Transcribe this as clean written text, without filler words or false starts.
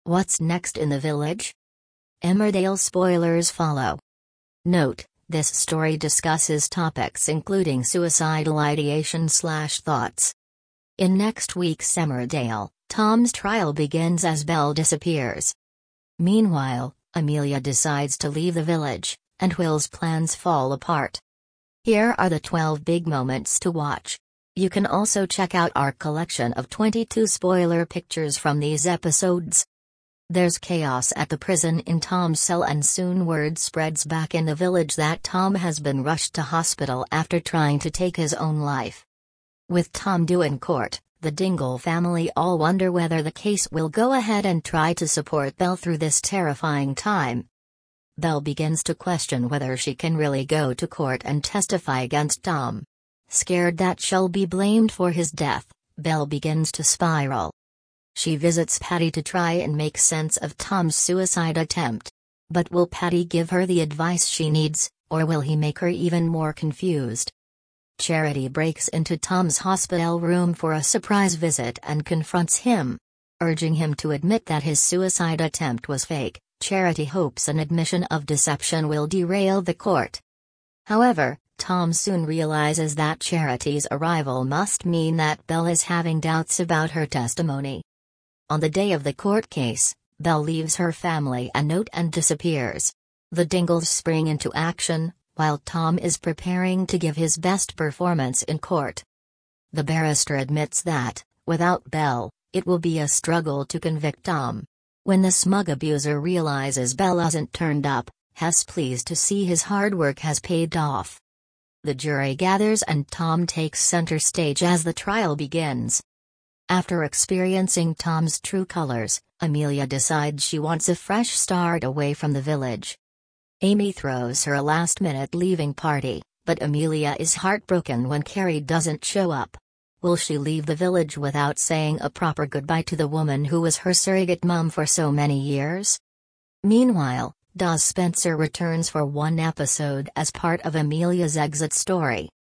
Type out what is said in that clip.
What's next in the village? Emmerdale spoilers follow. Note, this story discusses topics including suicidal ideation/thoughts. In next week's Emmerdale, Tom's trial begins as Belle disappears. Meanwhile, Amelia decides to leave the village, and Will's plans fall apart. Here are the 12 big moments to watch. You can also check out our collection of 22 spoiler pictures from these episodes. There's chaos at the prison in Tom's cell, and soon word spreads back in the village that Tom has been rushed to hospital after trying to take his own life. With Tom due in court, the Dingle family all wonder whether the case will go ahead and try to support Belle through this terrifying time. Belle begins to question whether she can really go to court and testify against Tom. Scared that she'll be blamed for his death, Belle begins to spiral. She visits Patty to try and make sense of Tom's suicide attempt. But will Patty give her the advice she needs, or will he make her even more confused? Charity breaks into Tom's hospital room for a surprise visit and confronts him. Urging him to admit that his suicide attempt was fake, Charity hopes an admission of deception will derail the court. However, Tom soon realizes that Charity's arrival must mean that Belle is having doubts about her testimony. On the day of the court case, Belle leaves her family a note and disappears. The Dingles spring into action, while Tom is preparing to give his best performance in court. The barrister admits that, without Belle, it will be a struggle to convict Tom. When the smug abuser realizes Belle hasn't turned up, he's pleased to see his hard work has paid off. The jury gathers and Tom takes center stage as the trial begins. After experiencing Tom's true colors, Amelia decides she wants a fresh start away from the village. Amy throws her a last-minute leaving party, but Amelia is heartbroken when Carrie doesn't show up. Will she leave the village without saying a proper goodbye to the woman who was her surrogate mom for so many years? Meanwhile, Dawes Spencer returns for one episode as part of Amelia's exit story.